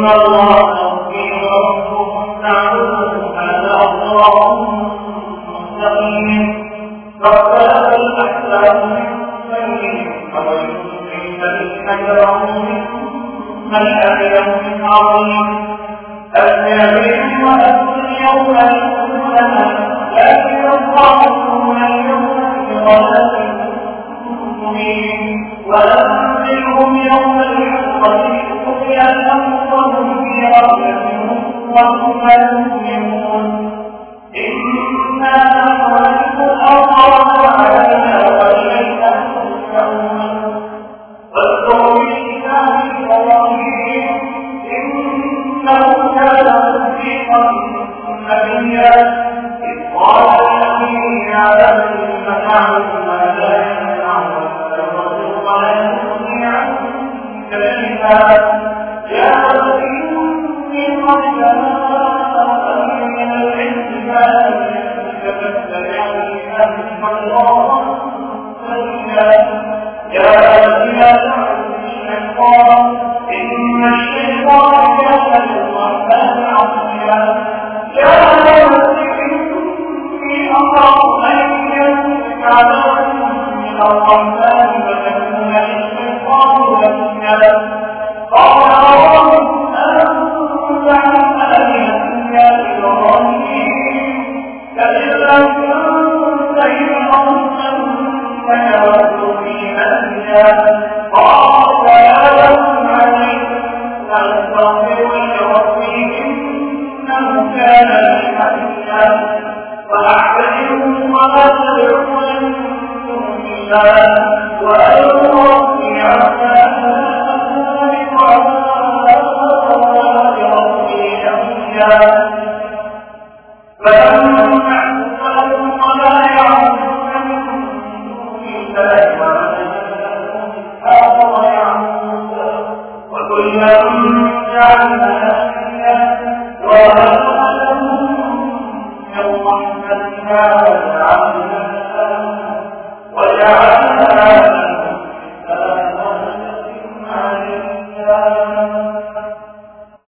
الله ربي وربكم فاعبدوه هذا صراط مستقيم فاختلف الأحزاب من بينهم فويل للذين كفروا من يوم عظيم الكافرين وأهل اليوم يقولون لكن الظالمون اليوم بضلال مبين وأنزلهم يوم الحسرة قضي الأمر وهم في غفلة وهم لا يؤمنون إنا نعرف الأرض وعلينا وإلينا ترجعون واذكروا في كتاب إبراهيم إنه كان صديقا نبيا إذ قال لأبيه يا أبت لم تعبد ما لا ينفع ولا يغني عنك شيئا يا أبت إني قد جاءني من العلم ما لم يأتك فاتبعني أهدك الله سبيلا يا أبت لا تعبد الشيطان إن الشيطان كان للرحمن عصيا يا أبت إني أخاف أن يمسك عذاب من الرحمن فتكون للشيطان وليا قال أرأيت أنت عن آلهتي يا إبراهيم كإذا كنت إذا أرسلت يود في أهلها قال سلام عليك أستغفر لربي إنه كان لي حسيا وأعتذرهم ولا تدعوا من دون الله وأدعو ربي عسى فلما اعتزلهم ولا يعبدون من دون الله آخر يعبدون وكلا جعلنا نبيا وهبنا لهم من رحمتنا